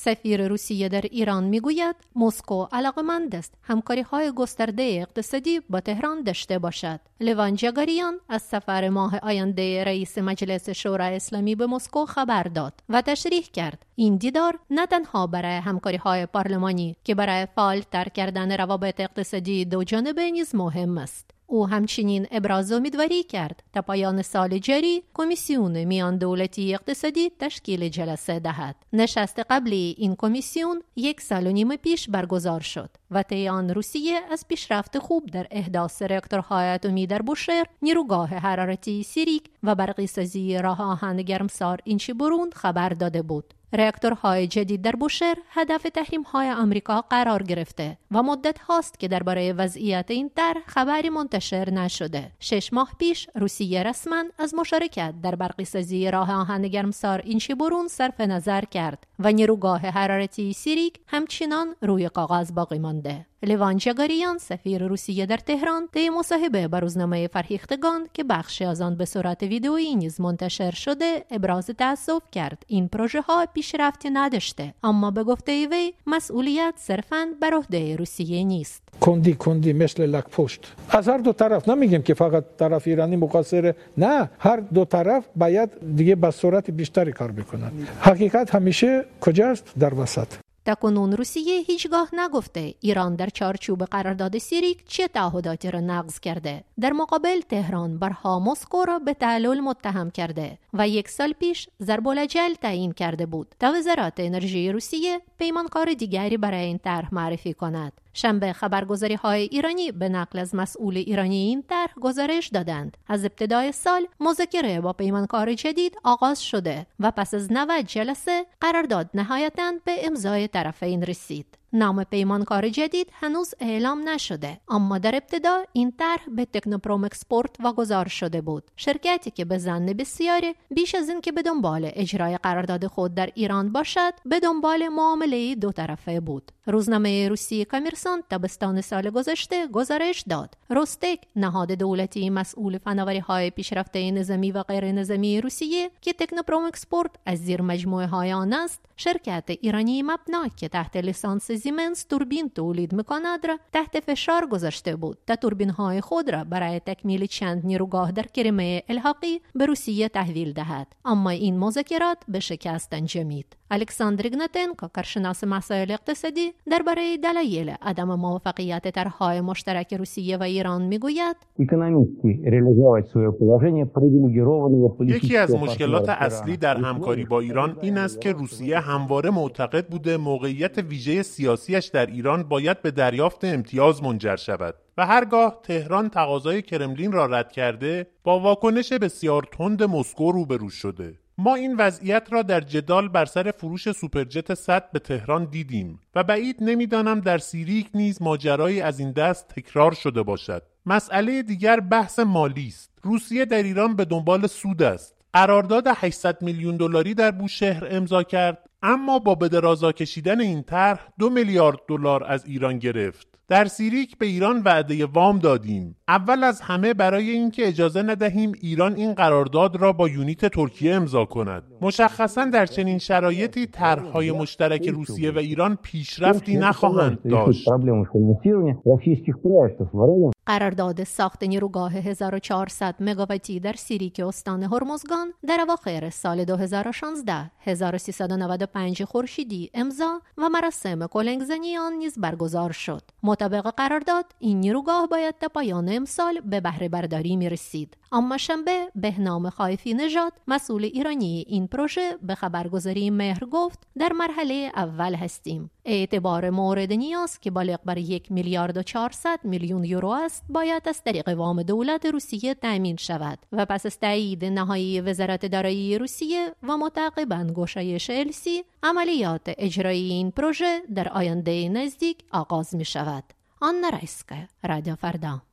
سفیر روسیه در ایران میگوید مسکو علاقمند است همکاری‌های گسترده اقتصادی با تهران داشته باشد. لوان جگاریان از سفر ماه آینده رئیس مجلس شورای اسلامی به مسکو خبر داد و تشریح کرد این دیدار نه تنها برای همکاری‌های پارلمانی که برای فعال‌تر کردن روابط اقتصادی دوجانبه نیز مهم است. او همچنین ابراز امیدواری کرد تا پایان سال جاری کمیسیون میان دولتی اقتصادی تشکیل جلسه دهد. نشست قبلی این کمیسیون 1.5 سال پیش برگزار شد و طی آن روسیه از پیشرفت خوب در احداث راکتورهای اتمی در بوشهر، نیروگاه حرارتی سیریک و برقی‌سازی راه آهن گرمسار اینچیبورون خبر داده بود. راکتورهای جدید در بوشهر هدف تحریم‌های آمریکا قرار گرفته و مدت هاست که درباره وضعیت این طرح خبری منتشر نشده. 6 ماه پیش روسیه رسما از مشارکت در برقی‌سازی راه آهن گرمسار اینچیبورون صرف نظر کرد و نیروگاه حرارتی سیریک همچنان روی کاغذ باقی مانده. لوان جگاریان سفیر روسیه در تهران طی مصاحبه با روزنامه فرهیختگان که بخشی از آن به صورت ویدئویی نیز منتشر شده ابراز تأسف کرد این پروژه ها پیشرفتی نداشته، اما به گفته وی مسئولیت صرفاً بر عهده روسیه نیست. کندی مثل لک پشت از هر دو طرف، نمیگیم که فقط طرف ایرانی مقصره، نه، هر دو طرف باید دیگه به صورت بیشتری کار بکنن. حقیقت همیشه کجاست؟ در وسط. تاکنون روسیه هیچگاه نگفته ایران در چارچوب قرارداد سیریک چه تعهداتی را نقض کرده. در مقابل تهران برها مسکو را به تعلل متهم کرده و 1 سال پیش ضرب الاجل تعیین کرده بود تا وزارت انرژی روسیه پیمانکار دیگری برای این طرح معرفی کند. شنبه خبرگزاری‌های ایرانی به نقل از مسئول ایرانی این طرح گزارش دادند از ابتدای سال مذاکره با پیمانکار جدید آغاز شده و پس از 90 جلسه قرارداد نهایتاً به امضای طرفین رسید. نام پیمانکار جدید هنوز اعلام نشده، اما در ابتدا این طرح به تکنوپروم اکسپورت واگذار شده بود، شرکتی که به ظن بسیاری بیش از این که به دنبال اجرای قرارداد خود در ایران باشد به دنبال معامله دو طرفه بود. روزنامه روسی کامیرسان تابستان سال گذشته گزارش داد روستک، نهاد دولتی مسئول فناوری‌های پیشرفته نظامی و غیر نظامی روسیه که تکنوپروم اکسپورت از زیر مجموعه های آن است، شرکت ایرانی مبنا که تحت لیسانس سیمنس توربین تولید می‌کند را تحت فشار گذاشته بود تا توربین‌های خود را برای تکمیل چند نیروگاه در کریمه الحاقی به روسیه تحویل دهد، اما این مذاکرات به شکست انجامید. الکساندر ایگناتنکو، کارشناس مسائل اقتصادی، درباره دلایل عدم موفقیت طرح‌های مشترک روسیه و ایران میگوید یکی از مشکلات اصلی در همکاری با ایران این است که روسیه همواره معتقد بوده موقعیت ویژه سیاسیش در ایران باید به دریافت امتیاز منجر شود و هرگاه تهران تقاضای کرملین را رد کرده با واکنش بسیار تند مسکو روبرو شده. ما این وضعیت را در جدال بر سر فروش سوپرجت 100 به تهران دیدیم و بعید نمیدانم در سیریک نیز ماجرایی از این دست تکرار شده باشد. مسئله دیگر بحث مالی است. روسیه در ایران به دنبال سود است. قرارداد 800 میلیون دلاری در بوشهر امضا کرد، اما با به درازا کشیدن این طرح 2 میلیارد دلار از ایران گرفت. در سیریک به ایران وعده وام دادیم، اول از همه برای اینکه اجازه ندهیم ایران این قرارداد را با یونیت ترکیه امضا کند. مشخصاً در چنین شرایطی طرح‌های مشترک روسیه و ایران پیشرفتی نخواهند داشت. قرارداد ساخت نیروگاه 1400 مگاواتی در سیریک استان هرمزگان در اواخر سال 2016 1395 خورشیدی امضا و مراسم کلنگزنی آن نیز برگزار شد. مطابق قرارداد این نیروگاه باید تا پایان امسال به بهره برداری می رسید، اما شنبه بهنام خایفی نژاد مسئول ایرانی این پروژه به خبرگزاری مهر گفت در مرحله اول هستیم. اعتبار مورد نیاز که بالغ بر 1 میلیارد و 400 میلیون یورو است باید از طریق وام دولت روسیه تأمین شود و پس از تایید نهایی وزارت دارایی روسیه و متعاقباً گشایش السی عملیات اجرایی این پروژه در آینده نزدیک آغاز می شود. آنا رایسکا، رادیو فردا.